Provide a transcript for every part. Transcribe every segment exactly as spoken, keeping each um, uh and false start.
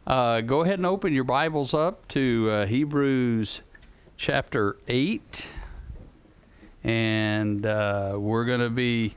Uh, go ahead and open your Bibles up to uh, Hebrews chapter eight. And uh, we're going to be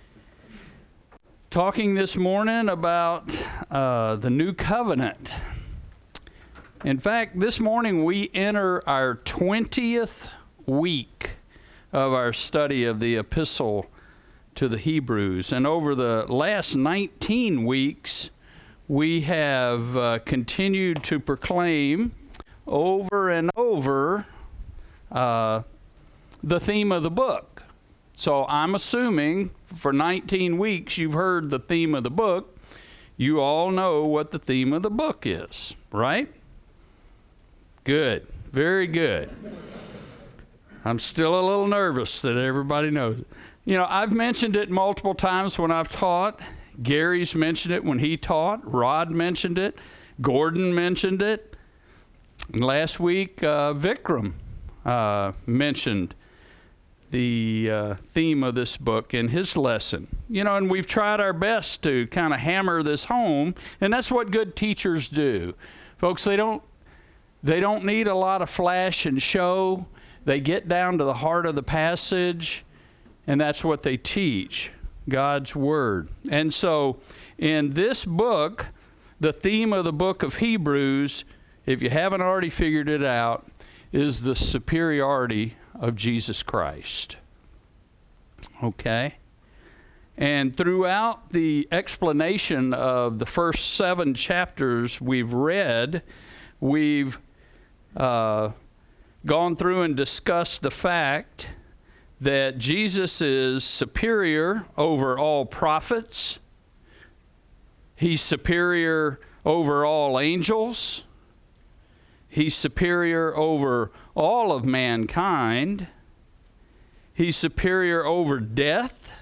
talking this morning about uh, the new covenant. In fact, this morning we enter our twentieth week of our study of the epistle to the Hebrews. And over the last nineteen weeks, we have uh, continued to proclaim over and over uh, the theme of the book. So I'm assuming for nineteen weeks you've heard the theme of the book. You all know what the theme of the book is, right? Good. Very good. I'm still a little nervous that everybody knows it. You know, I've mentioned it multiple times when I've taught. Gary's mentioned it when he taught. Rod mentioned it. Gordon mentioned it. And last week, uh, Vikram uh, mentioned the uh, theme of this book in his lesson. You know, and we've tried our best to kind of hammer this home, and that's what good teachers do. Folks, they don't, they don't need a lot of flash and show. They get down to the heart of the passage, and that's what they teach. God's Word. And so in this book, the theme of the book of Hebrews, if you haven't already figured it out, is the superiority of Jesus Christ. Okay? And throughout the explanation of the first seven chapters we've read, we've uh, gone through and discussed the fact that Jesus is superior over all prophets. He's superior over all angels. He's superior over all of mankind. He's superior over death.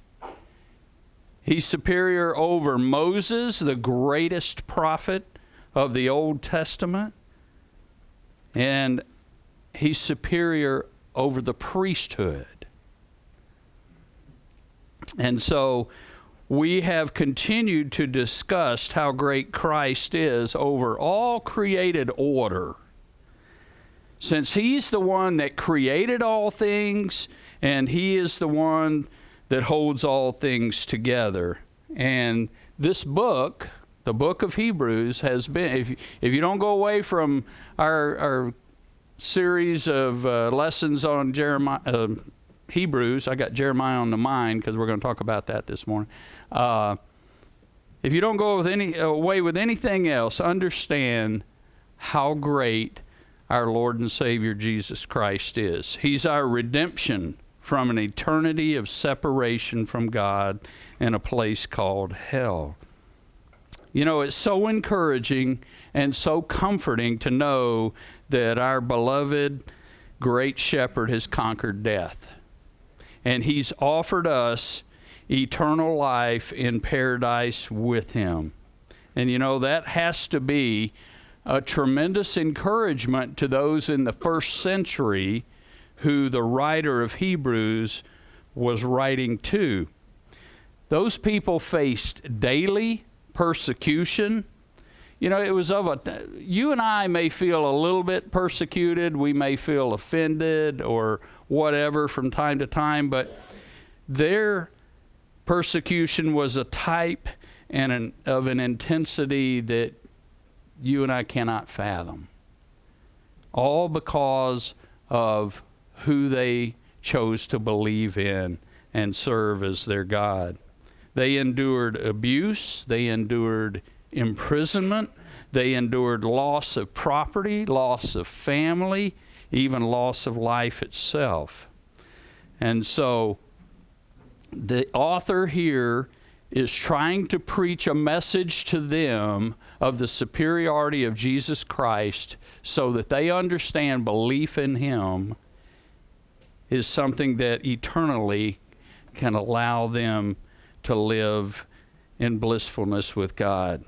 He's superior over Moses, the greatest prophet of the Old Testament. And he's superior over the priesthood. And so we have continued to discuss how great Christ is over all created order. Since he's the one that created all things, and he is the one that holds all things together. And this book, the book of Hebrews, has been, if, if you don't go away from our, our series of uh, lessons on Jeremiah, uh, Hebrews. I got Jeremiah on the mind because we're going to talk about that this morning. Uh, if you don't go with any, away with anything else, understand how great our Lord and Savior Jesus Christ is. He's our redemption from an eternity of separation from God in a place called hell. You know, it's so encouraging and so comforting to know that our beloved great shepherd has conquered death. And he's offered us eternal life in paradise with him. And you know, that has to be a tremendous encouragement to those in the first century who the writer of Hebrews was writing to. Those people faced daily persecution. You know, it was of a, you and I may feel a little bit persecuted. We may feel offended or whatever from time to time, but their persecution was a type and an, of an intensity that you and I cannot fathom. All because of who they chose to believe in and serve as their God. They endured abuse. They endured imprisonment. They endured loss of property, loss of family, even loss of life itself. And so the author here is trying to preach a message to them of the superiority of Jesus Christ so that they understand belief in him is something that eternally can allow them to live in blissfulness with God.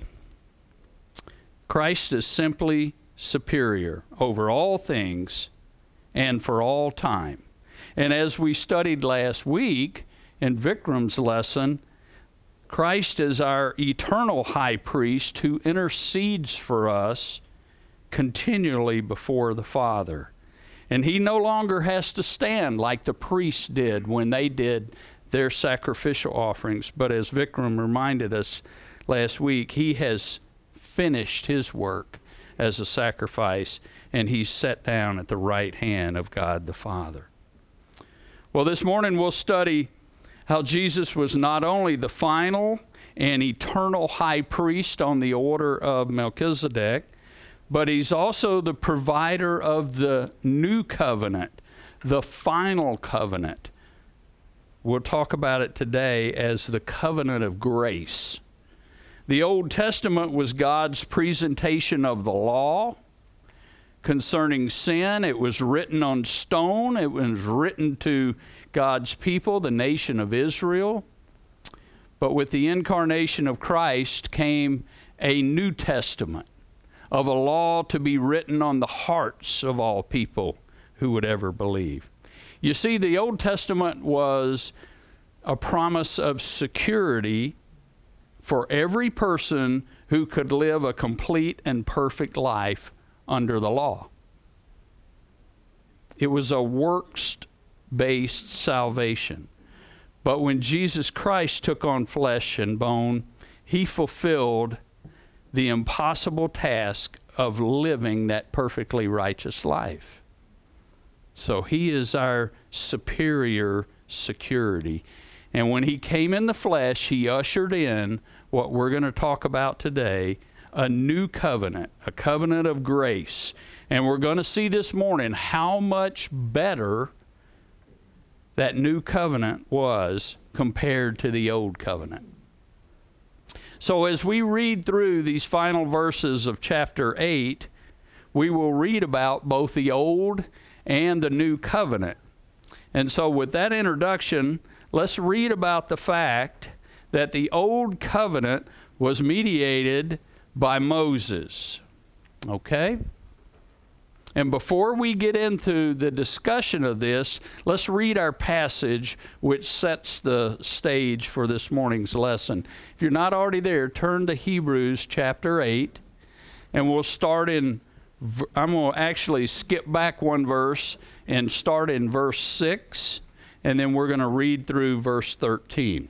Christ is simply superior over all things and for all time. And as we studied last week in Vikram's lesson, Christ is our eternal high priest who intercedes for us continually before the Father. And he no longer has to stand like the priests did when they did their sacrificial offerings. But as Vikram reminded us last week, he has finished his work as a sacrifice, and he's set down at the right hand of God the Father. Well, this morning we'll study how Jesus was not only the final and eternal high priest on the order of Melchizedek, but he's also the provider of the new covenant, the final covenant. We'll talk about it today as the covenant of grace. The Old Testament was God's presentation of the law concerning sin. It was written on stone. It was written to God's people, the nation of Israel. But with the incarnation of Christ came a New Testament of a law to be written on the hearts of all people who would ever believe. You see, the Old Testament was a promise of security for every person who could live a complete and perfect life under the law. It was a works-based salvation. But when Jesus Christ took on flesh and bone, he fulfilled the impossible task of living that perfectly righteous life. So he is our superior security. And when he came in the flesh, he ushered in what we're going to talk about today, a new covenant, a covenant of grace. And we're going to see this morning how much better that new covenant was compared to the old covenant. So as we read through these final verses of chapter eight, we will read about both the old and the new covenant. And so with that introduction, let's read about the fact that the old covenant was mediated by Moses. Okay? And before we get into the discussion of this, let's read our passage which sets the stage for this morning's lesson. If you're not already there, turn to Hebrews chapter eight, and we'll start in, I'm going to actually skip back one verse and start in verse six, and then we're going to read through verse thirteen.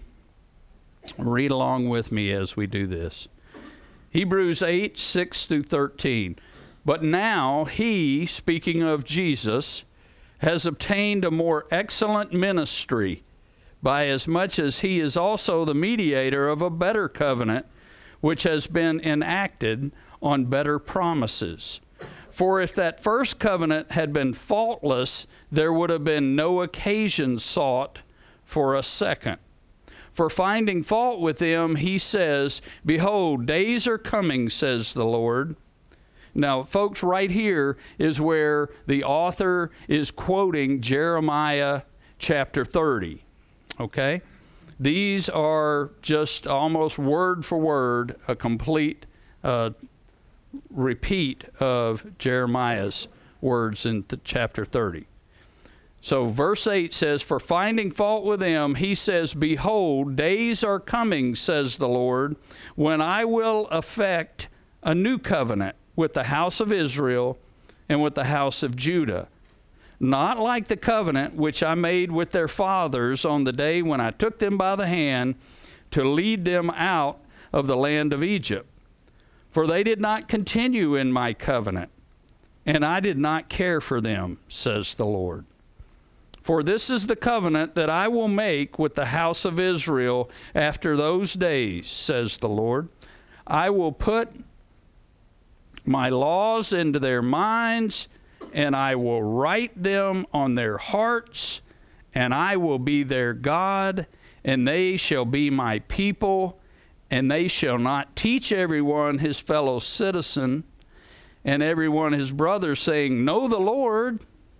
Read along with me as we do this. Hebrews eight, six through thirteen. But now he, speaking of Jesus, has obtained a more excellent ministry, by as much as he is also the mediator of a better covenant, which has been enacted on better promises. For if that first covenant had been faultless, there would have been no occasion sought for a second. For finding fault with them, he says, Behold, days are coming, says the Lord. Now, folks, right here is where the author is quoting Jeremiah chapter thirty, okay? These are just almost word for word a complete uh, repeat of Jeremiah's words in th- chapter thirty. So verse eight says, For finding fault with them, he says, Behold, days are coming, says the Lord, when I will effect a new covenant with the house of Israel and with the house of Judah, not like the covenant which I made with their fathers on the day when I took them by the hand to lead them out of the land of Egypt. For they did not continue in my covenant, and I did not care for them, says the Lord. For this is the covenant that I will make with the house of Israel after those days, says the Lord. I will put my laws into their minds, and I will write them on their hearts, and I will be their God, and they shall be my people, and they shall not teach everyone his fellow citizen, and everyone his brother, saying, Know the Lord,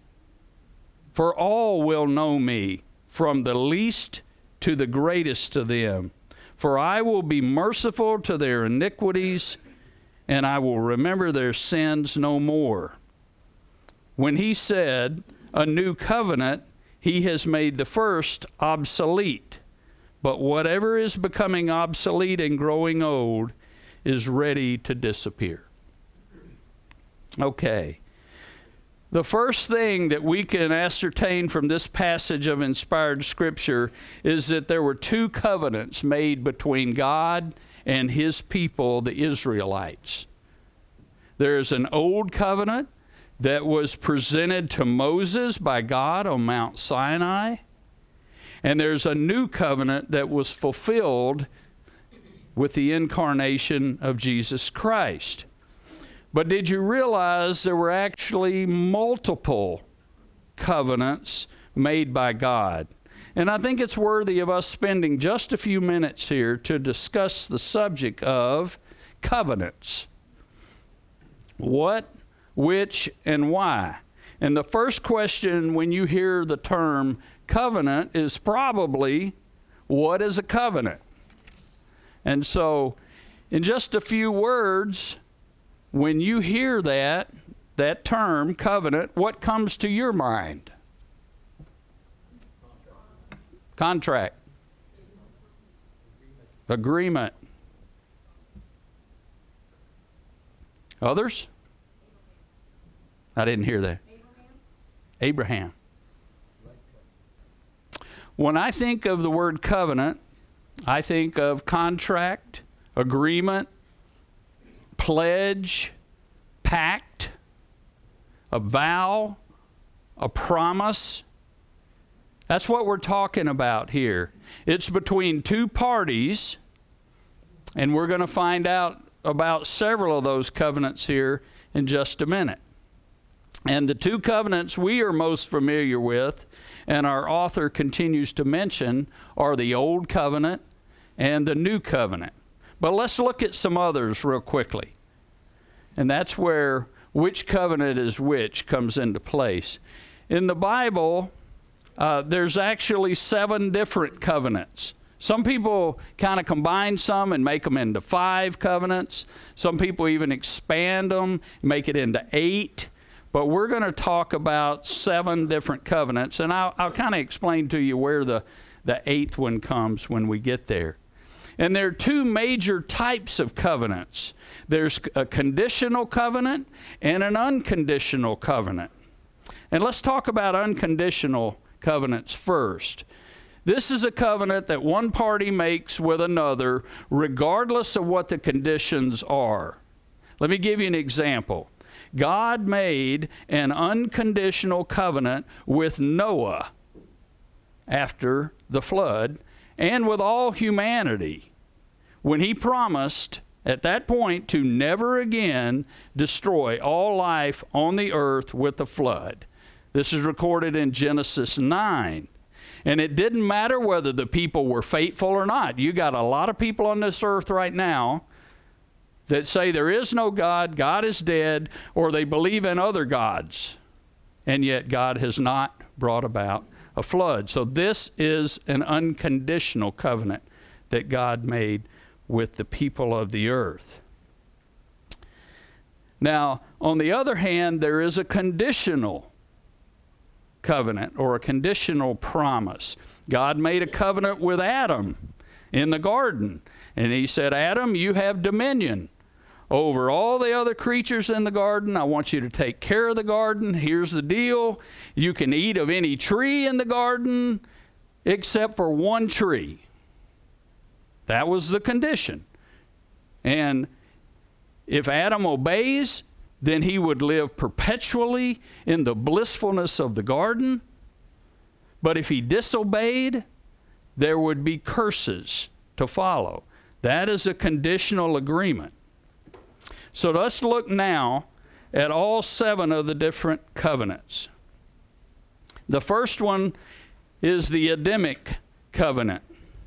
for all will know me, from the least to the greatest of them. For I will be merciful to their iniquities, and I will remember their sins no more. When he said, a new covenant, he has made the first obsolete. but whatever is becoming obsolete and growing old is ready to disappear. Okay. The first thing that we can ascertain from this passage of inspired Scripture is that there were two covenants made between God and His people, the Israelites. There's an old covenant that was presented to Moses by God on Mount Sinai, and there's a new covenant that was fulfilled with the incarnation of Jesus Christ. But did you realize there were actually multiple covenants made by God? And I think it's worthy of us spending just a few minutes here to discuss the subject of covenants. What, which, and why? And the first question when you hear the term covenant is probably, what is a covenant? And so, in just a few words, when you hear that, that term, covenant, what comes to your mind? Contract. Agreement. Others? I didn't hear that. Abraham. Abraham. When I think of the word covenant, I think of contract, agreement, pledge, pact, a vow, a promise. That's what we're talking about here. It's between two parties, and we're going to find out about several of those covenants here in just a minute. And the two covenants we are most familiar with, and our author continues to mention, are the Old Covenant and the New Covenant. But let's look at some others real quickly. And that's where which covenant is which comes into place. In the Bible, uh, there's actually seven different covenants. Some people kind of combine some and make them into five covenants. Some people even expand them, make it into eight. But we're going to talk about seven different covenants, and I'll, I'll kind of explain to you where the, the eighth one comes when we get there. And there are two major types of covenants. There's a conditional covenant and an unconditional covenant. And let's talk about unconditional covenants first. This is a covenant that one party makes with another regardless of what the conditions are. Let me give you an example. God made an unconditional covenant with Noah after the flood and with all humanity when he promised at that point to never again destroy all life on the earth with the flood. This is recorded in Genesis nine. And it didn't matter whether the people were faithful or not. You got a lot of people on this earth right now that say there is no God, God is dead, or they believe in other gods. And yet God has not brought about a flood. So this is an unconditional covenant that God made with the people of the earth. Now, on the other hand, there is a conditional covenant or a conditional promise. God made a covenant with Adam in the garden. And he said, Adam, you have dominion over all the other creatures in the garden. I want you to take care of the garden. Here's the deal. You can eat of any tree in the garden except for one tree. That was the condition. And if Adam obeys, then he would live perpetually in the blissfulness of the garden. But if he disobeyed, there would be curses to follow. That is a conditional agreement. So let's look now at all seven of the different covenants. The first one is the Adamic covenant.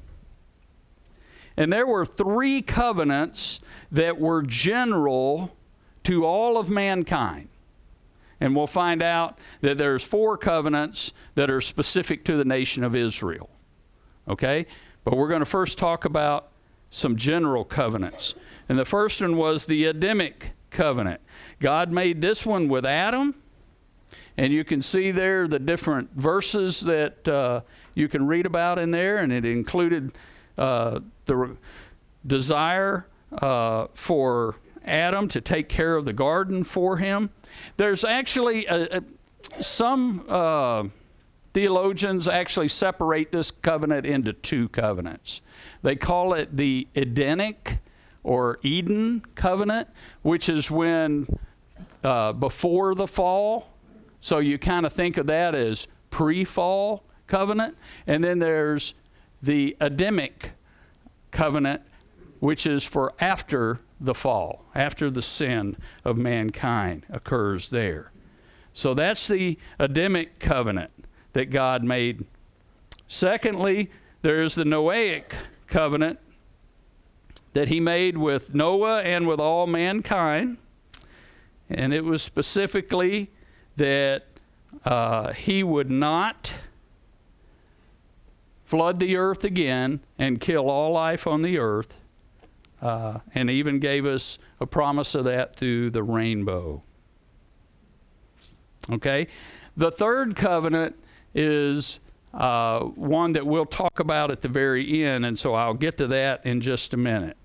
And there were three covenants that were general to all of mankind. And we'll find out that there's four covenants that are specific to the nation of Israel. Okay? But we're going to first talk about some general covenants. And the first one was the Adamic covenant. God made this one with Adam And you can see there the different verses that uh, you can read about in there, and it included uh, the re- desire uh, for Adam to take care of the garden for him. There's actually a, a, some uh, theologians actually separate this covenant into two covenants. They call it the Edenic or Eden covenant, which is when uh, before the fall. So you kind of think of that as pre-fall covenant. And then there's the Adamic covenant, which is for after the fall, after the sin of mankind occurs there. So that's the Adamic covenant that God made. Secondly, there's the Noahic covenant that he made with Noah and with all mankind. And it was specifically that uh, he would not flood the earth again and kill all life on the earth, uh, and even gave us a promise of that through the rainbow. Okay? The third covenant is uh, one that we'll talk about at the very end, and so I'll get to that in just a minute.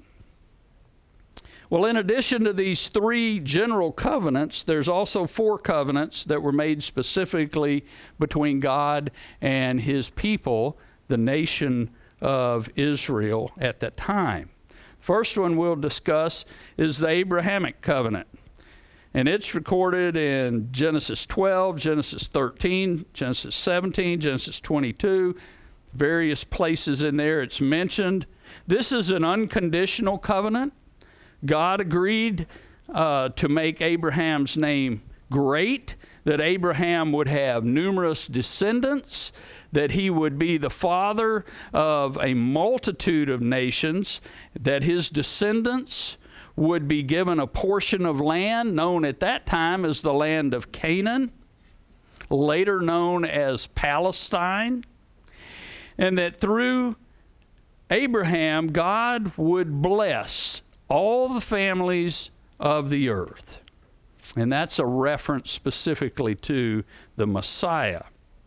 Well, in addition to these three general covenants, there's also four covenants that were made specifically between God and his people, the nation of Israel at that time. First one we'll discuss is the Abrahamic covenant. And it's recorded in Genesis twelve, Genesis thirteen, Genesis seventeen, Genesis twenty-two, various places in there it's mentioned. This is an unconditional covenant. God agreed uh, to make Abraham's name great, that Abraham would have numerous descendants, that he would be the father of a multitude of nations, that his descendants would be given a portion of land known at that time as the land of Canaan, later known as Palestine, and that through Abraham, God would bless all the families of the earth. And that's a reference specifically to the Messiah.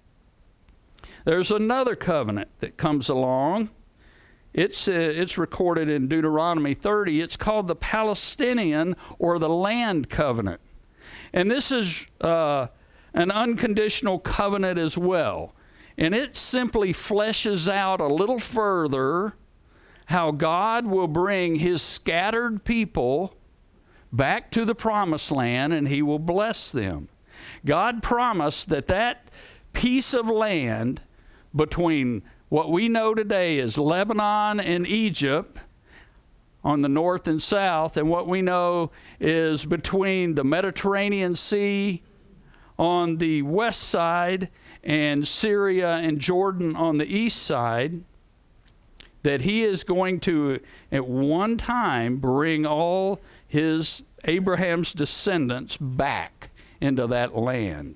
There's another covenant that comes along. It's, uh, it's recorded in Deuteronomy thirty. It's called the Palestinian or the land covenant. And this is uh, an unconditional covenant as well. And it simply fleshes out a little further how God will bring his scattered people back to the promised land and he will bless them. God promised that that piece of land between what we know today as Lebanon and Egypt on the north and south, and what we know is between the Mediterranean Sea on the west side and Syria and Jordan on the east side, that he is going to at one time bring all his Abraham's descendants back into that land.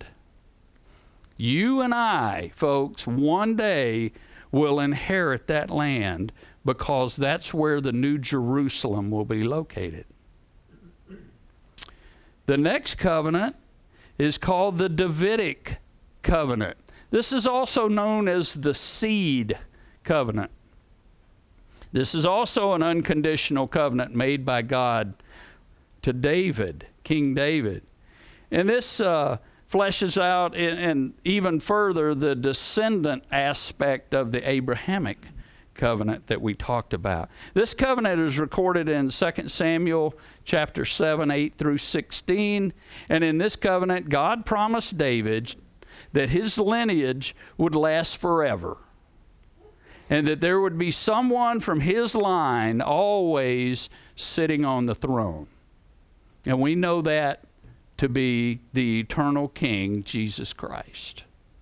You and I, folks, one day will inherit that land because that's where the New Jerusalem will be located. The next covenant is called the Davidic covenant. This is also known as the seed covenant. This is also an unconditional covenant made by God to David, King David. And this uh, fleshes out in, in even further the descendant aspect of the Abrahamic covenant that we talked about. This covenant is recorded in Second Samuel chapter seven, eight through sixteen. And in this covenant, God promised David that his lineage would last forever, and that there would be someone from his line always sitting on the throne. And we know that to be the eternal King, Jesus Christ.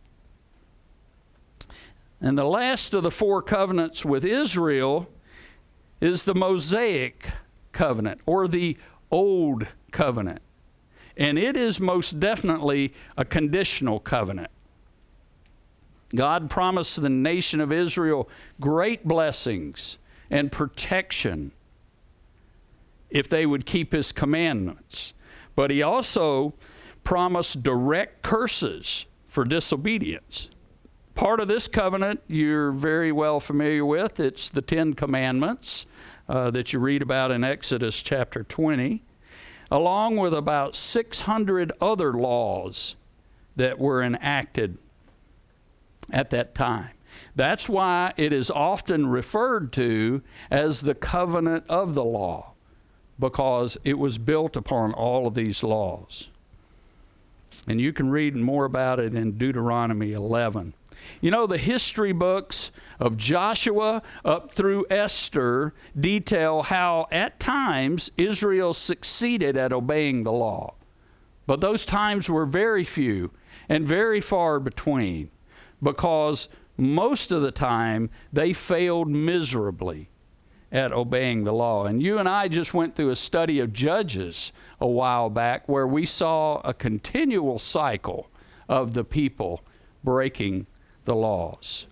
And the last of the four covenants with Israel is the Mosaic covenant, or the Old Covenant. And it is most definitely a conditional covenant. God promised the nation of Israel great blessings and protection if they would keep his commandments. But he also promised direct curses for disobedience. Part of this covenant you're very well familiar with. It's the Ten Commandments uh, that you read about in Exodus chapter twenty, along with about six hundred other laws that were enacted at that time. That's why it is often referred to as the covenant of the law, because it was built upon all of these laws. And you can read more about it in Deuteronomy eleven. You know, the history books of Joshua up through Esther detail how at times Israel succeeded at obeying the law. But those times were very few and very far between, because most of the time they failed miserably at obeying the law. And you and I just went through a study of Judges a while back where we saw a continual cycle of the people breaking the laws.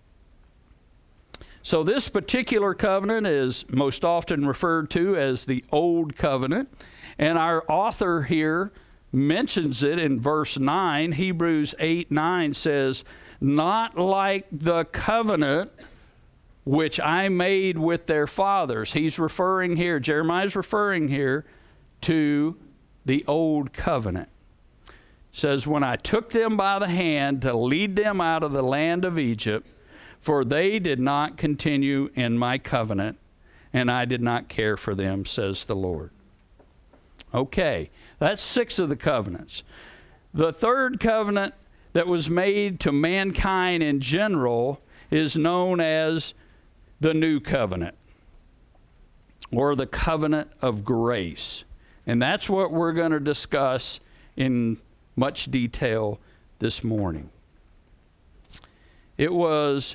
So this particular covenant is most often referred to as the Old Covenant, and our author here mentions it in verse nine. Hebrews eight nine says, "Not like the covenant which I made with their fathers." He's referring here, Jeremiah's referring here to the Old Covenant. It says, "When I took them by the hand to lead them out of the land of Egypt, for they did not continue in my covenant, and I did not care for them, says the Lord." Okay, that's six of the covenants. The third covenant that was made to mankind in general is known as the New Covenant, or the covenant of grace. And that's what we're going to discuss in much detail this morning. It was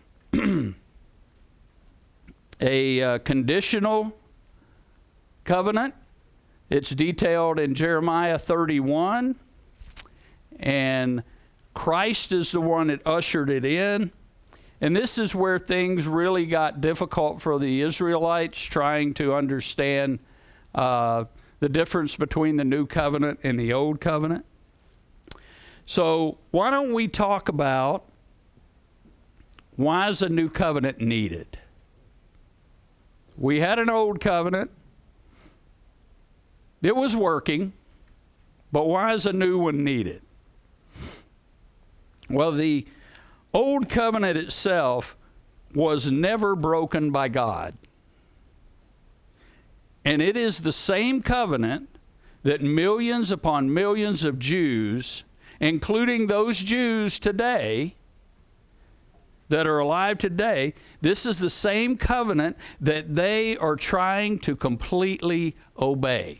a uh, conditional covenant. It's detailed in Jeremiah thirty-one, and Christ is the one that ushered it in. And this is where things really got difficult for the Israelites, trying to understand uh, the difference between the New Covenant and the Old Covenant. So why don't we talk about why is a New Covenant needed? We had an Old Covenant. It was working, but why is a new one needed? Well, the Old Covenant itself was never broken by God. And it is the same covenant that millions upon millions of Jews, including those Jews today that are alive today, this is the same covenant that they are trying to completely obey.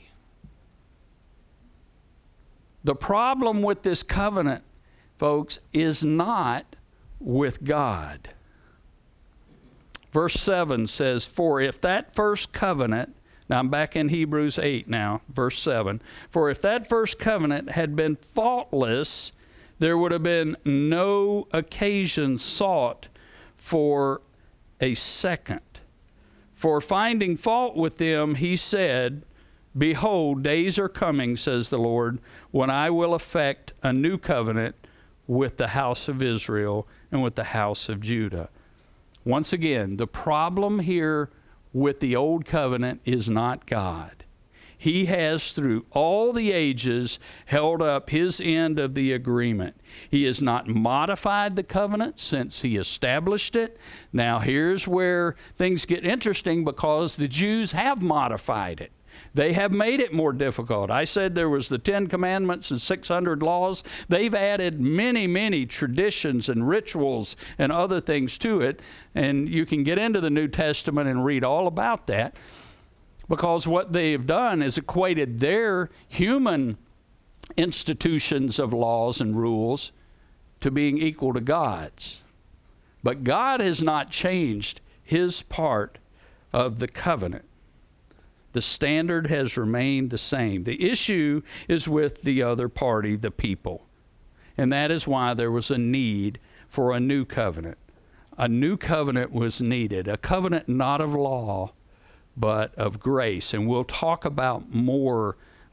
The problem with this covenant, folks, is not with God. Verse seven says, "For if that first covenant," now I'm back in Hebrews eight now, verse seven, "For if that first covenant had been faultless, there would have been no occasion sought for a second. For finding fault with them, he said, Behold, days are coming, says the Lord, when I will effect a new covenant with the house of Israel and with the house of Judah." Once again, the problem here with the Old Covenant is not God. He has, through all the ages, held up his end of the agreement. He has not modified the covenant since he established it. Now, here's where things get interesting, because the Jews have modified it. They have made it more difficult. I said there was the Ten Commandments and six hundred laws. They've added many, many traditions and rituals and other things to it. And you can get into the New Testament and read all about that, because what they've done is equated their human institutions of laws and rules to being equal to God's. But God has not changed his part of the covenant. The standard has remained the same. The issue is with the other party, the people. And that is why there was a need for a new covenant. A new covenant was needed, a covenant not of law, but of grace. And we'll talk about more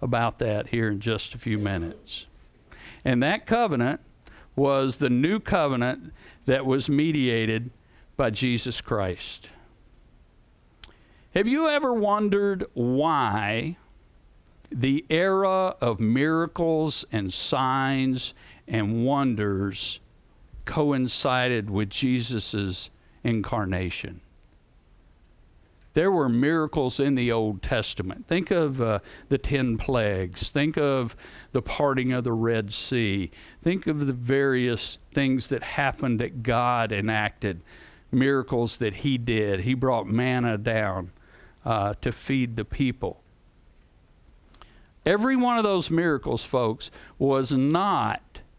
about that here in just a few minutes. And that covenant was the new covenant that was mediated by Jesus Christ. Have you ever wondered why the era of miracles and signs and wonders coincided with Jesus' incarnation? There were miracles in the Old Testament. Think of uh, the ten plagues. Think of the parting of the Red Sea. Think of the various things that happened that God enacted, miracles that he did. He brought manna down uh, to feed the people. Every one of those miracles, folks, was not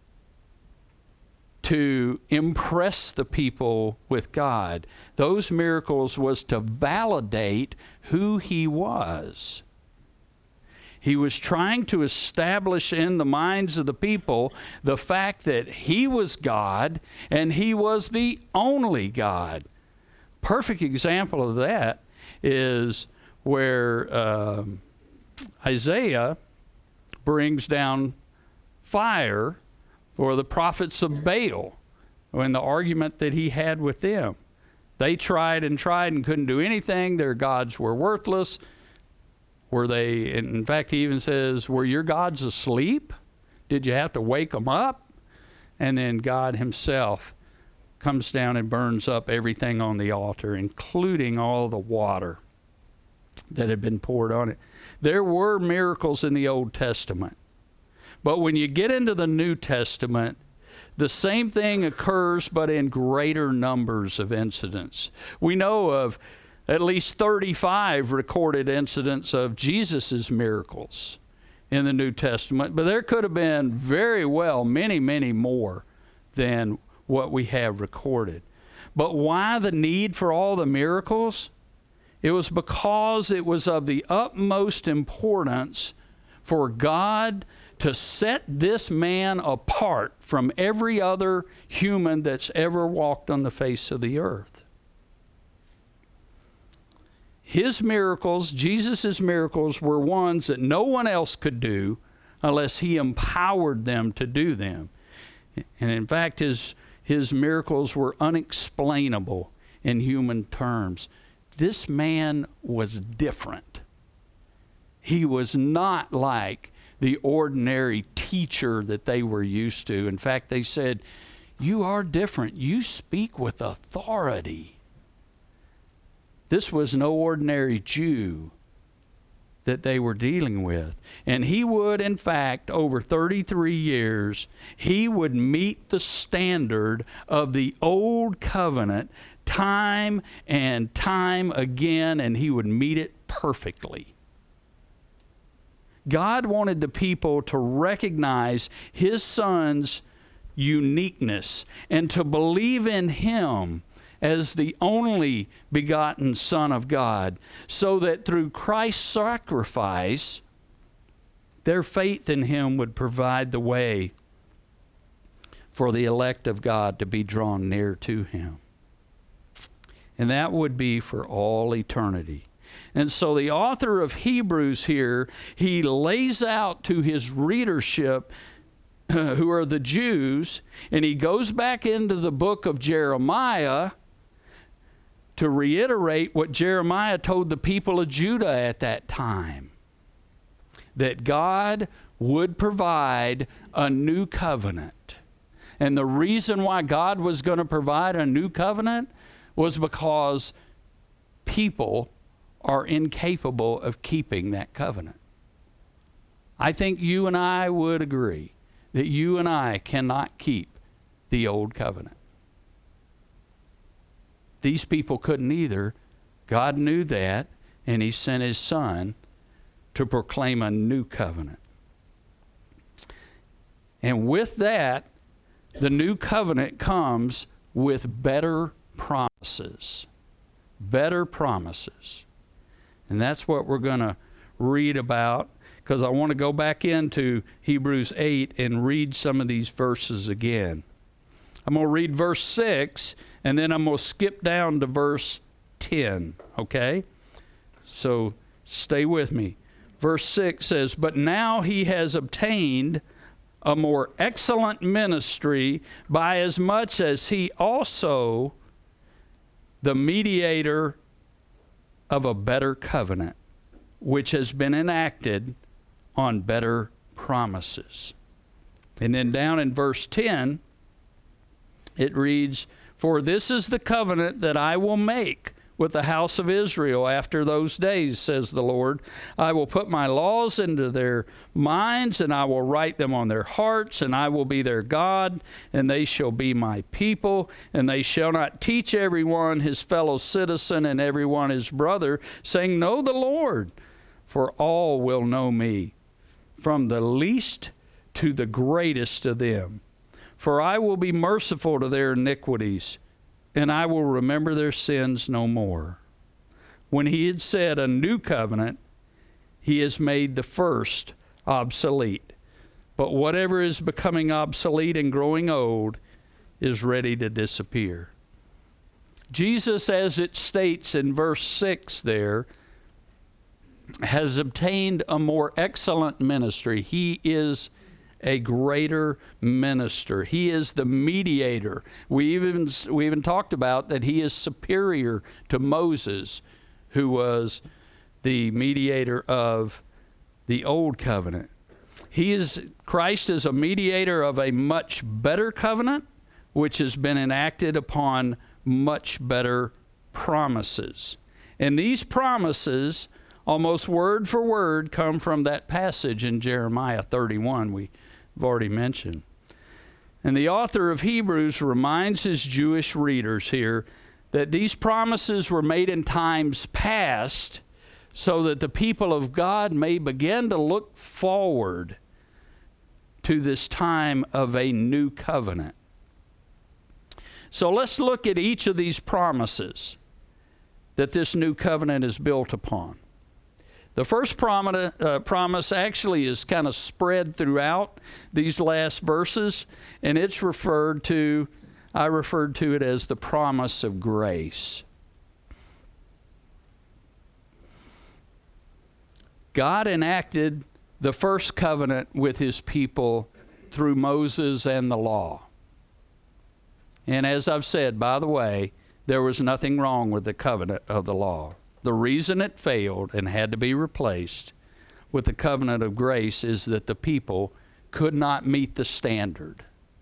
to impress the people with God. Those miracles was to validate who he was. He was trying to establish in the minds of the people the fact that he was God and he was the only God. Perfect example of that is where um, Isaiah brings down fire for the prophets of Baal, and the argument that he had with them. They tried and tried and couldn't do anything. Their gods were worthless. Were they, in fact, he even says, were your gods asleep? Did you have to wake them up? And then God himself comes down and burns up everything on the altar, including all the water that had been poured on it. There were miracles in the Old Testament. But when you get into the New Testament, the same thing occurs, but in greater numbers of incidents. We know of at least thirty-five recorded incidents of Jesus' miracles in the New Testament, but there could have been very well many, many more than what we have recorded. But why the need for all the miracles? It was because it was of the utmost importance for God to set this man apart from every other human that's ever walked on the face of the earth. His miracles, Jesus' miracles, were ones that no one else could do unless he empowered them to do them. And in fact, his, his miracles were unexplainable in human terms. This man was different. He was not like the ordinary teacher that they were used to. In fact, they said, you are different. You speak with authority. This was no ordinary Jew that they were dealing with. And he would, in fact, over thirty-three years, he would meet the standard of the old covenant time and time again, and he would meet it perfectly. God wanted the people to recognize his son's uniqueness and to believe in him as the only begotten Son of God, so that through Christ's sacrifice, their faith in him would provide the way for the elect of God to be drawn near to him. And that would be for all eternity. And so the author of Hebrews here, he lays out to his readership, uh, who are the Jews, and he goes back into the book of Jeremiah to reiterate what Jeremiah told the people of Judah at that time, that God would provide a new covenant. And the reason why God was going to provide a new covenant was because people are incapable of keeping that covenant. I think you and I would agree that you and I cannot keep the old covenant. These people couldn't either. God knew that, and he sent his son to proclaim a new covenant. And with that, the new covenant comes with better promises. Better promises. And that's what we're going to read about, because I want to go back into Hebrews eight and read some of these verses again. I'm going to read verse six, and then I'm going to skip down to verse ten, okay? So stay with me. Verse six says, "But now he has obtained a more excellent ministry, by as much as he also the mediator of a better covenant, which has been enacted on better promises." And then down in verse ten, it reads, "For this is the covenant that I will make with the house of Israel after those days, says the Lord. I will put my laws into their minds, and I will write them on their hearts, and I will be their God, and they shall be my people. And they shall not teach everyone his fellow citizen and everyone his brother, saying, Know the Lord, for all will know me, from the least to the greatest of them. For I will be merciful to their iniquities, and I will remember their sins no more. When he had said a new covenant, he has made the first obsolete. But whatever is becoming obsolete and growing old is ready to disappear." Jesus, as it states in verse six there, has obtained a more excellent ministry. He is a greater minister. He is the mediator. We even we even talked about that he is superior to Moses, who was the mediator of the old covenant. He is Christ is a mediator of a much better covenant, which has been enacted upon much better promises. And these promises, almost word for word, come from that passage in Jeremiah thirty-one we I've already mentioned. And the author of Hebrews reminds his Jewish readers here that these promises were made in times past so that the people of God may begin to look forward to this time of a new covenant. So let's look at each of these promises that this new covenant is built upon. The first promise, uh, promise actually is kind of spread throughout these last verses, and it's referred to, I referred to it as the promise of grace. God enacted the first covenant with his people through Moses and the law. And as I've said, by the way, there was nothing wrong with the covenant of the law. The reason it failed and had to be replaced with the covenant of grace is that the people could not meet the standard.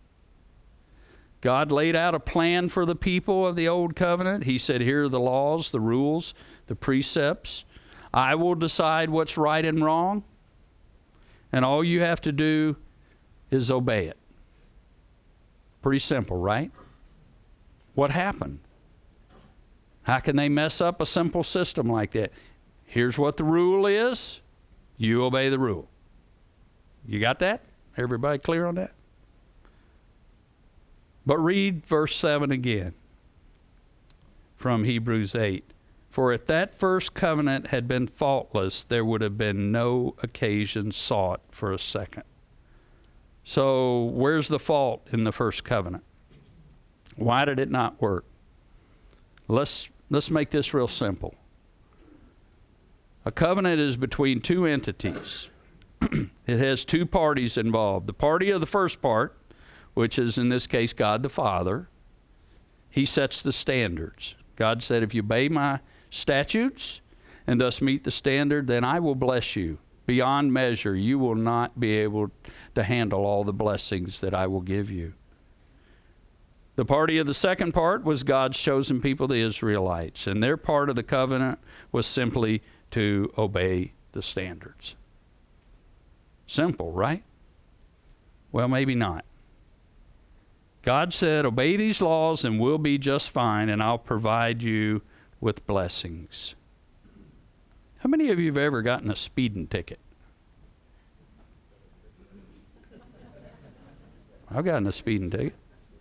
God laid out a plan for the people of the old covenant. He said, here are the laws, the rules, the precepts. I will decide what's right and wrong, and all you have to do is obey it. Pretty simple, right? What happened? How can they mess up a simple system like that? Here's what the rule is. You obey the rule. You got that? Everybody clear on that? But read verse seven again from Hebrews eight. For if that first covenant had been faultless, there would have been no occasion sought for a second. So where's the fault in the first covenant? Why did it not work? Let's let's make this real simple. A covenant is between two entities. It has two parties involved. The party of the first part, which is in this case God the Father, he sets the standards. God said, if you obey my statutes and thus meet the standard, then I will bless you beyond measure. You will not be able to handle all the blessings that I will give you. The party of the second part was God's chosen people, the Israelites, and their part of the covenant was simply to obey the standards. Simple, right? Well, maybe not. God said, obey these laws and we'll be just fine, and I'll provide you with blessings. How many of you have ever gotten a speeding ticket? I've gotten a speeding ticket.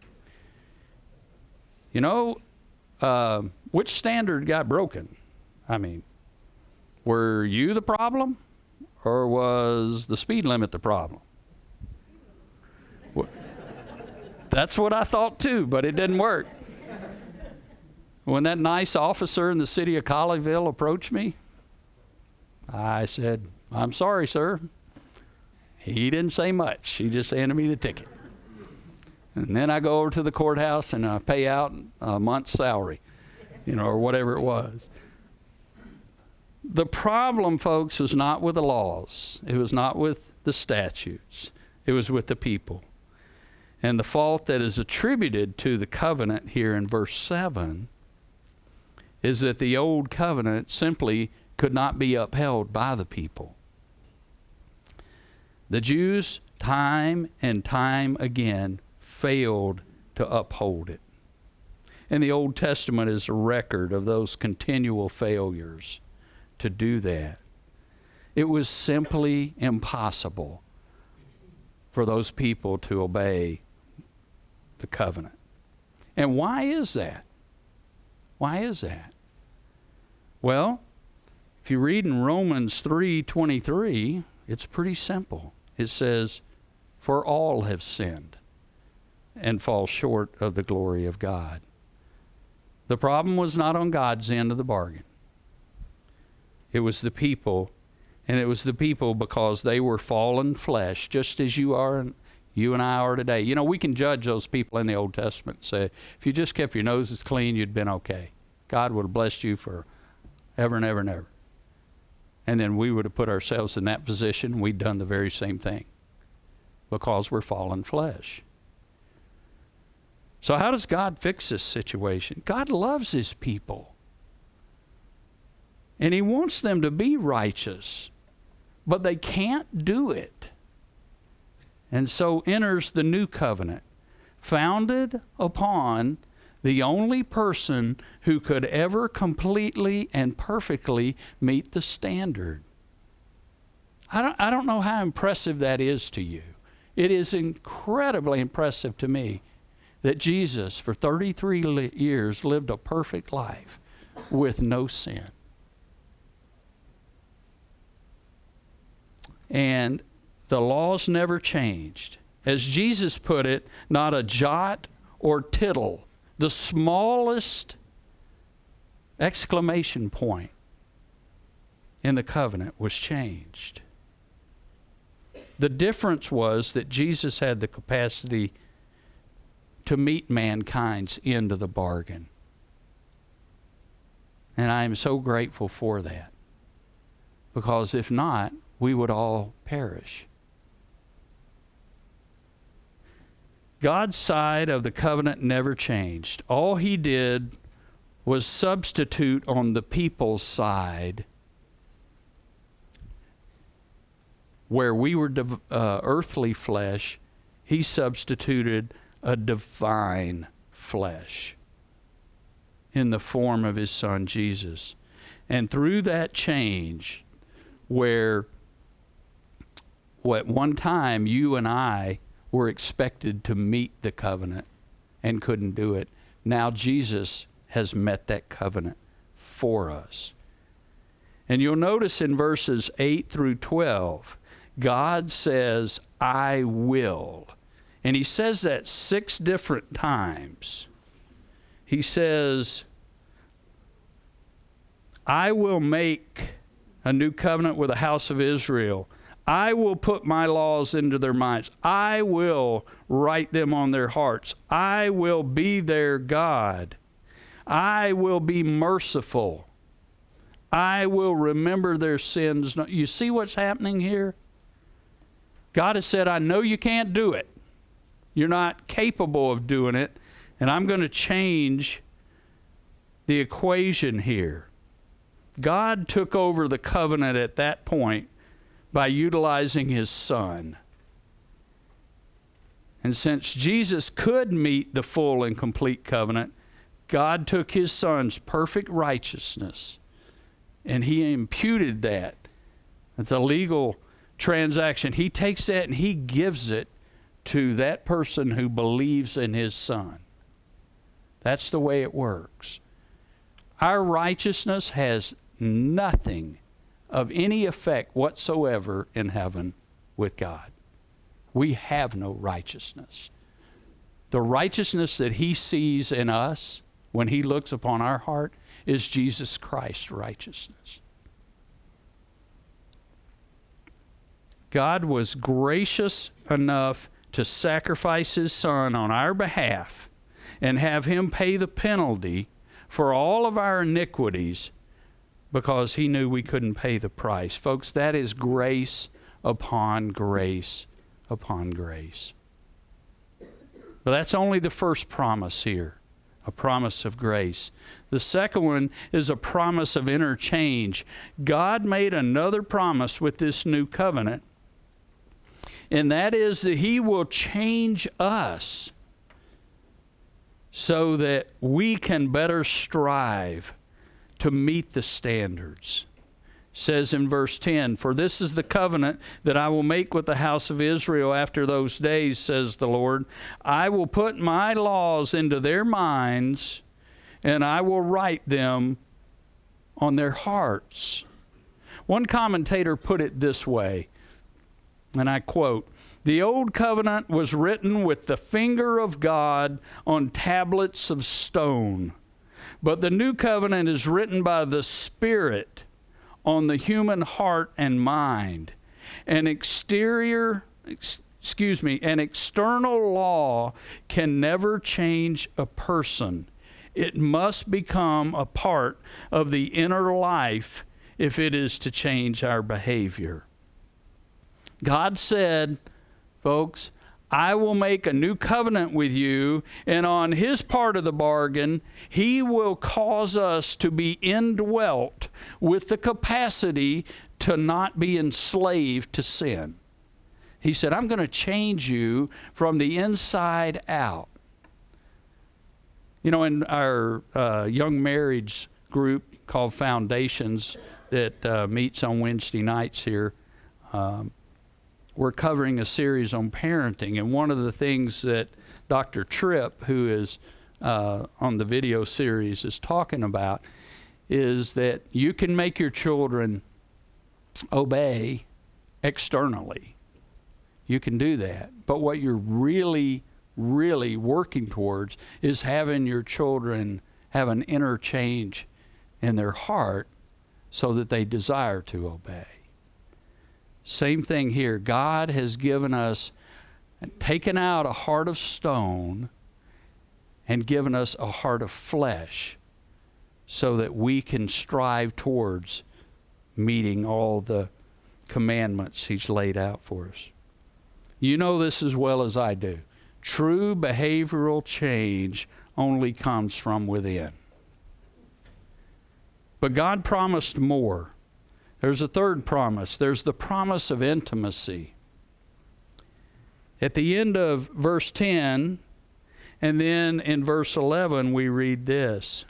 You know, uh, which standard got broken? I mean, were you the problem, or was the speed limit the problem? Well, that's what I thought too, but it didn't work. When that nice officer in the city of Colleyville approached me, I said, I'm sorry, sir. He didn't say much. He just handed me the ticket. And then I go over to the courthouse and I pay out a month's salary, you know, or whatever it was. The problem, folks, was not with the laws. It was not with the statutes. It was with the people. And the fault that is attributed to the covenant here in verse seven is that the old covenant simply could not be upheld by the people. The Jews, time and time again, failed to uphold it. And the Old Testament is a record of those continual failures to do that. It was simply impossible for those people to obey the covenant. And why is that? Why is that? Well, if you read in Romans three twenty-three, it's pretty simple. It says, "For all have sinned and fall short of the glory of God." The problem was not on God's end of the bargain. It was the people, and it was the people because they were fallen flesh, just as you are, and you and I are today. You know, we can judge those people in the Old Testament and say, if you just kept your noses clean, you'd been okay. God would have blessed you for ever and ever and ever. And then we would have put ourselves in that position. We'd done the very same thing because we're fallen flesh. So how does God fix this situation? God loves his people. And he wants them to be righteous. But they can't do it. And so enters the new covenant, founded upon the only person who could ever completely and perfectly meet the standard. I don't, I don't know how impressive that is to you. It is incredibly impressive to me that Jesus, for thirty-three li- years, lived a perfect life with no sin. And the laws never changed. As Jesus put it, not a jot or tittle, the smallest exclamation point in the covenant was changed. The difference was that Jesus had the capacity to meet mankind's end of the bargain. And I am so grateful for that. Because if not, we would all perish. God's side of the covenant never changed. All he did was substitute on the people's side, where we were div- uh, earthly flesh, he substituted a divine flesh in the form of his son Jesus. And through that change, where at one time you and I were expected to meet the covenant and couldn't do it, now Jesus has met that covenant for us. And you'll notice in verses eight through twelve, God says, "I will." And he says that six different times. He says, "I will make a new covenant with the house of Israel. I will put my laws into their minds. I will write them on their hearts. I will be their God. I will be merciful. I will remember their sins." You see what's happening here? God has said, I know you can't do it. You're not capable of doing it, and I'm going to change the equation here. God took over the covenant at that point by utilizing his son. And since Jesus could meet the full and complete covenant, God took his son's perfect righteousness and he imputed that. It's a legal transaction. He takes that and he gives it to that person who believes in his son. That's the way it works. Our righteousness has nothing of any effect whatsoever in heaven with God. We have no righteousness. The righteousness that he sees in us when he looks upon our heart is Jesus Christ's righteousness. God was gracious enough to sacrifice his Son on our behalf and have him pay the penalty for all of our iniquities because he knew we couldn't pay the price. Folks, that is grace upon grace upon grace. But that's only the first promise here, a promise of grace. The second one is a promise of interchange. God made another promise with this new covenant, and that is that he will change us so that we can better strive to meet the standards. It says in verse ten, "For this is the covenant that I will make with the house of Israel after those days, says the Lord. I will put my laws into their minds, and I will write them on their hearts." One commentator put it this way, and I quote, "The old covenant was written with the finger of God on tablets of stone, but the new covenant is written by the Spirit on the human heart and mind. An exterior, excuse me, an external law can never change a person. It must become a part of the inner life if it is to change our behavior." God said, folks, "I will make a new covenant with you, and on his part of the bargain, he will cause us to be indwelt with the capacity to not be enslaved to sin." He said, "I'm going to change you from the inside out." You know, in our uh, young marriage group called Foundations that uh, meets on Wednesday nights here, um, we're covering a series on parenting, and one of the things that Doctor Tripp, who is uh, on the video series, is talking about is that you can make your children obey externally. You can do that. But what you're really, really working towards is having your children have an interchange in their heart so that they desire to obey. Same thing here. God has given us, taken out a heart of stone and given us a heart of flesh so that we can strive towards meeting all the commandments he's laid out for us. You know this as well as I do. True behavioral change only comes from within. But God promised more. There's a third promise. There's the promise of intimacy. At the end of verse ten, and then in verse eleven, we read this.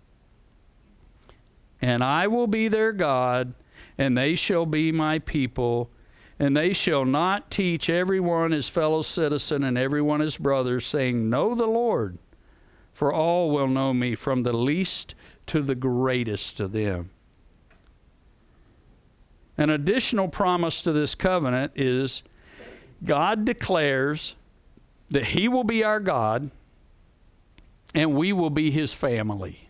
"And I will be their God, and they shall be my people, and they shall not teach everyone his fellow citizen and everyone his brother, saying, 'Know the Lord,' for all will know me, from the least to the greatest of them." An additional promise to this covenant is God declares that he will be our God and we will be his family.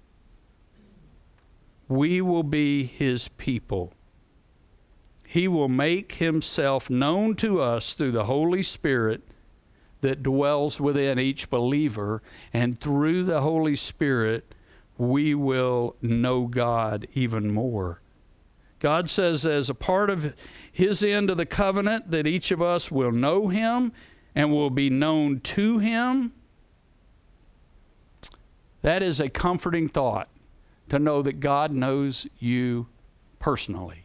We will be his people. He will make himself known to us through the Holy Spirit that dwells within each believer, and through the Holy Spirit we will know God even more. God says as a part of his end of the covenant that each of us will know him and will be known to him. That is a comforting thought, to know that God knows you personally.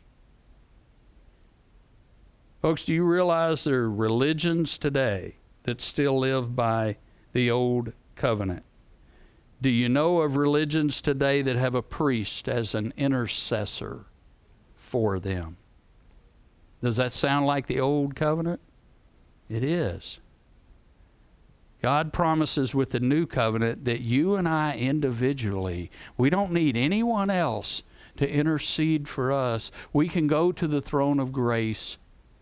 Folks, do you realize there are religions today that still live by the old covenant? Do you know of religions today that have a priest as an intercessor for them? Does that sound like the old covenant? It is. God promises with the new covenant that you and I individually, we don't need anyone else to intercede for us. We can go to the throne of grace.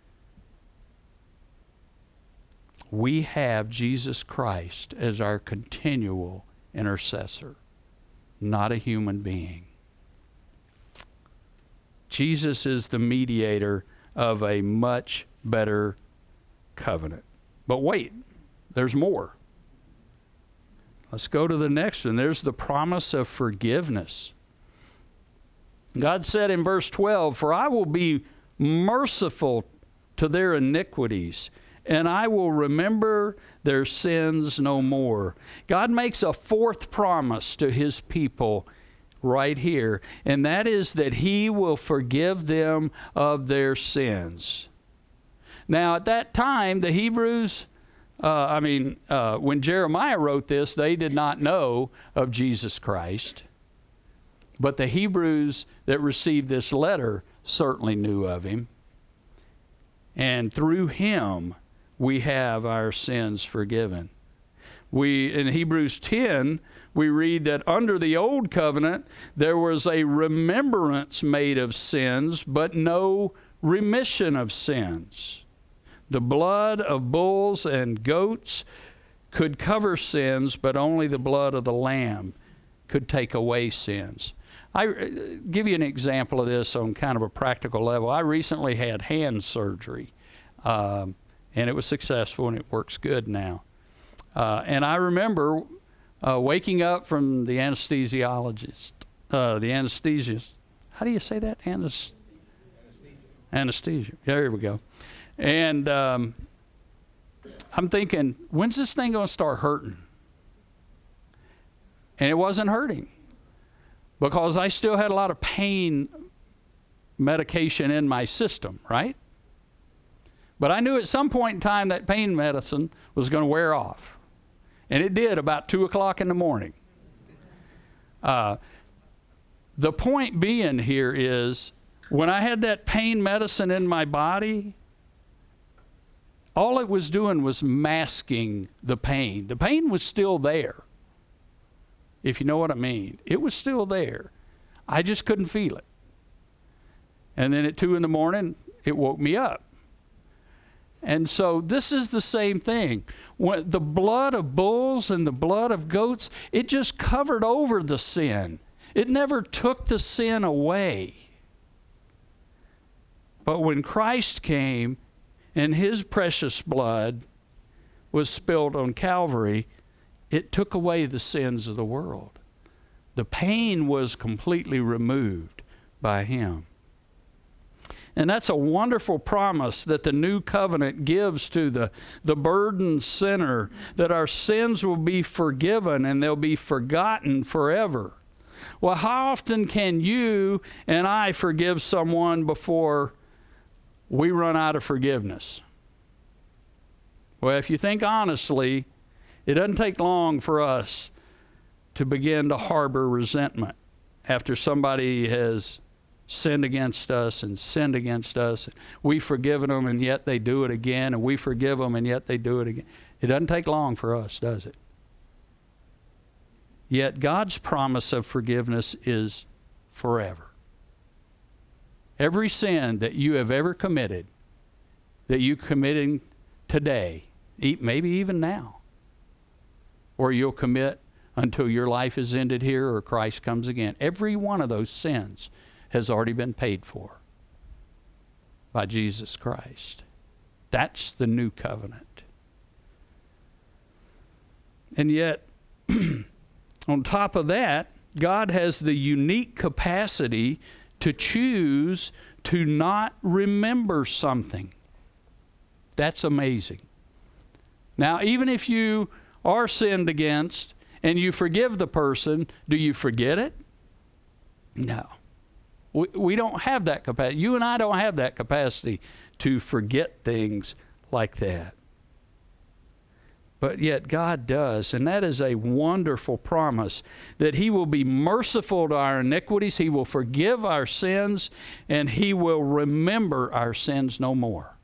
We have Jesus Christ as our continual intercessor, not a human being. Jesus is the mediator of a much better covenant. But wait, there's more. Let's go to the next one. There's the promise of forgiveness. God said in verse twelve, "For I will be merciful to their iniquities, and I will remember their sins no more." God makes a fourth promise to his people right here, and that is that he will forgive them of their sins. Now, at that time, the Hebrews, uh, I mean, uh, when Jeremiah wrote this, they did not know of Jesus Christ. But the Hebrews that received this letter certainly knew of him. And through him, we have our sins forgiven. We, in Hebrews ten, we read that under the old covenant, there was a remembrance made of sins, but no remission of sins. The blood of bulls and goats could cover sins, but only the blood of the Lamb could take away sins. I give you an example of this on kind of a practical level. I recently had hand surgery, um, and it was successful, and it works good now. Uh, and I remember uh, waking up from the anesthesiologist, uh, the anesthesiast. How do you say that? Anes- Anesthesia. There we go. And um, I'm thinking, when's this thing going to start hurting? And it wasn't hurting, because I still had a lot of pain medication in my system, right? But I knew at some point in time that pain medicine was going to wear off. And it did about two o'clock in the morning. Uh, the point being here is, when I had that pain medicine in my body, all it was doing was masking the pain. The pain was still there, if you know what I mean. It was still there. I just couldn't feel it. And then at two in the morning, it woke me up. And so this is the same thing. When the blood of bulls and the blood of goats, it just covered over the sin. It never took the sin away. But when Christ came and his precious blood was spilled on Calvary, it took away the sins of the world. The pain was completely removed by him. And that's a wonderful promise that the new covenant gives to the, the burdened sinner, that our sins will be forgiven and they'll be forgotten forever. Well, how often can you and I forgive someone before we run out of forgiveness? Well, if you think honestly, it doesn't take long for us to begin to harbor resentment after somebody has sinned against us and sinned against us. We've forgiven them, and yet they do it again, and we forgive them, and yet they do it again. It doesn't take long for us, does it? Yet God's promise of forgiveness is forever. Every sin that you have ever committed, that you're committing today, maybe even now, or you'll commit until your life is ended here or Christ comes again, every one of those sins has already been paid for by Jesus Christ. That's the new covenant. And yet, on top of that, God has the unique capacity to choose to not remember something. That's amazing. Now, even if you are sinned against and you forgive the person, do you forget it? No. We, we don't have that capacity. You and I don't have that capacity to forget things like that. But yet God does, and that is a wonderful promise, that he will be merciful to our iniquities, he will forgive our sins, and he will remember our sins no more.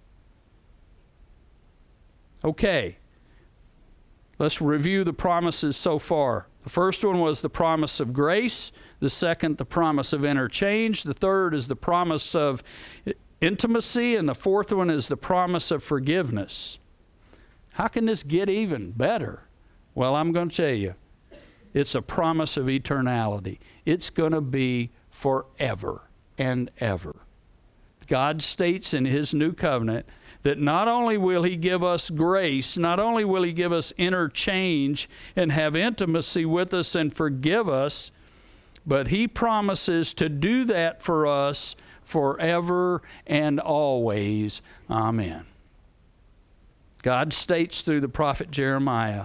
Okay, let's review the promises so far. The first one was the promise of grace. The second, the promise of interchange. The third is the promise of intimacy. And the fourth one is the promise of forgiveness. How can this get even better? Well, I'm going to tell you. It's a promise of eternality. It's going to be forever and ever. God states in his new covenant that not only will he give us grace, not only will he give us interchange and have intimacy with us and forgive us, but he promises to do that for us forever and always. Amen. God states through the prophet Jeremiah,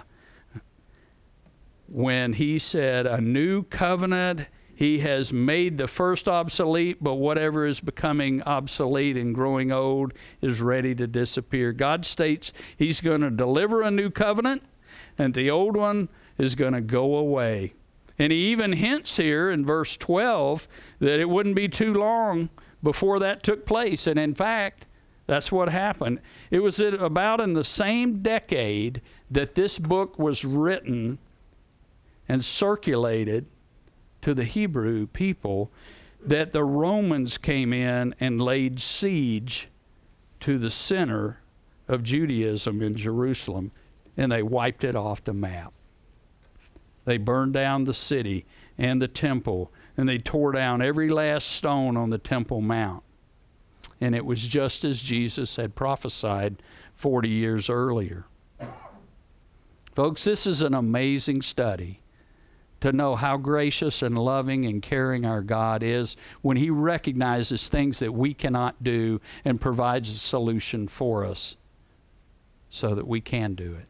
when he said, a new covenant, he has made the first obsolete, but whatever is becoming obsolete and growing old is ready to disappear. God states he's going to deliver a new covenant, and the old one is going to go away. And he even hints here in verse twelve that it wouldn't be too long before that took place. And in fact, that's what happened. It was at about in the same decade that this book was written and circulated to the Hebrew people that the Romans came in and laid siege to the center of Judaism in Jerusalem, and they wiped it off the map. They burned down the city and the temple, and they tore down every last stone on the Temple Mount. And it was just as Jesus had prophesied forty years earlier. Folks, this is an amazing study to know how gracious and loving and caring our God is when he recognizes things that we cannot do and provides a solution for us so that we can do it.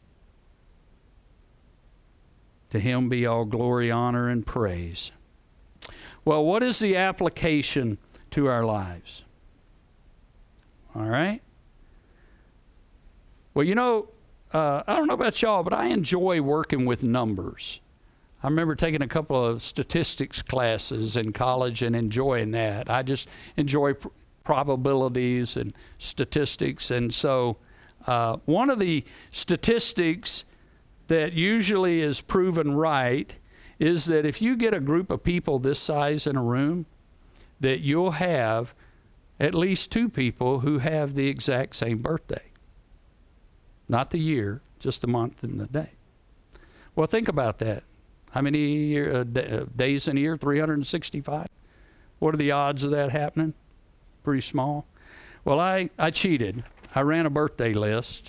To him be all glory, honor, and praise. Well, what is the application to our lives? All right? Well, you know, uh, I don't know about y'all, but I enjoy working with numbers. I remember taking a couple of statistics classes in college and enjoying that. I just enjoy pr- probabilities and statistics. And so uh, one of the statistics that usually is proven right is that if you get a group of people this size in a room, that you'll have at least two people who have the exact same birthday. Not the year, just the month and the day. Well, think about that. How many year, uh, d- uh, days in a year? three hundred sixty-five? What are the odds of that happening? Pretty small. Well, I, I cheated. I ran a birthday list.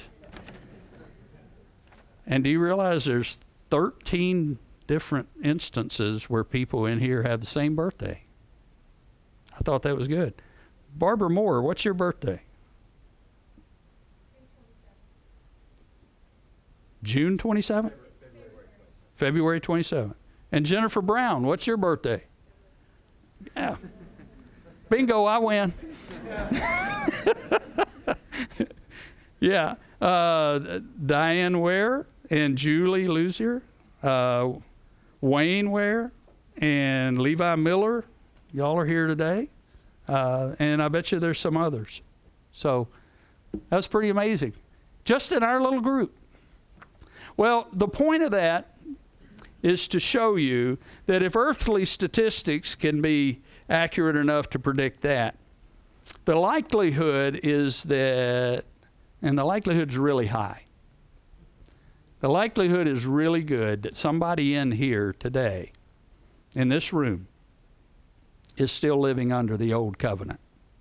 And do you realize there's thirteen different instances where people in here have the same birthday? I thought that was good. Barbara Moore, what's your birthday? June twenty-seventh? February twenty-seventh. And Jennifer Brown, what's your birthday? Yeah. Bingo, I win. Yeah. Uh, Diane Ware and Julie Luzier, uh, Wayne Ware and Levi Miller, y'all are here today. Uh, and I bet you there's some others. So that's pretty amazing. Just in our little group. Well, the point of that is to show you that if earthly statistics can be accurate enough to predict that, the likelihood is that, and the likelihood is really high. The likelihood is really good that somebody in here today, in this room, is still living under the old covenant.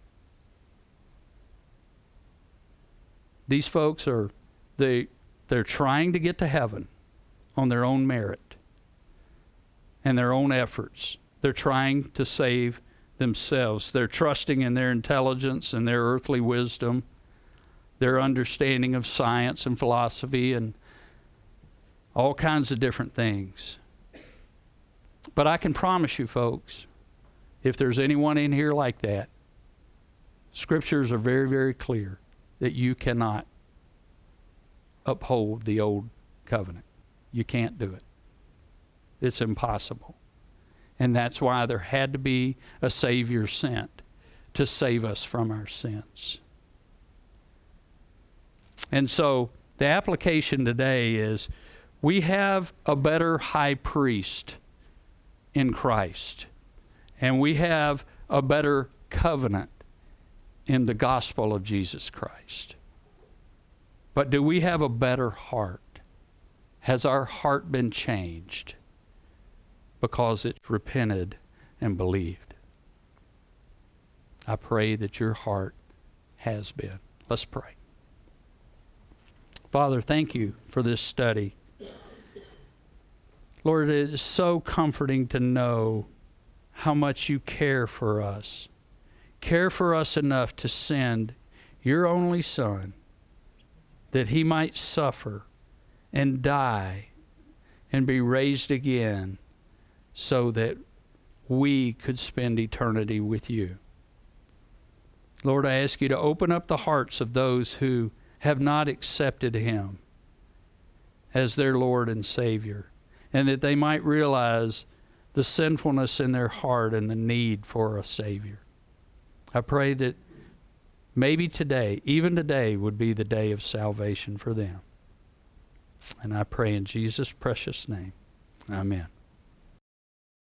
These folks are, they, they're trying to get to heaven on their own merit and their own efforts. They're trying to save themselves. They're trusting in their intelligence and their earthly wisdom, their understanding of science and philosophy and all kinds of different things. But I can promise you, folks, if there's anyone in here like that, scriptures are very, very clear that you cannot uphold the old covenant. You can't do it. It's impossible. And that's why there had to be a Savior sent to save us from our sins. And so the application today is we have a better high priest in Christ. And we have a better covenant in the gospel of Jesus Christ. But do we have a better heart? Has our heart been changed because it's repented and believed? I pray that your heart has been. Let's pray. Father, thank you for this study. Lord, it is so comforting to know how much you care for us. Care for us enough to send your only Son that he might suffer and die and be raised again so that we could spend eternity with you. Lord, I ask you to open up the hearts of those who have not accepted him as their Lord and Savior, and that they might realize the sinfulness in their heart and the need for a Savior. I pray that maybe today, even today, would be the day of salvation for them. And I pray in Jesus' precious name. Amen.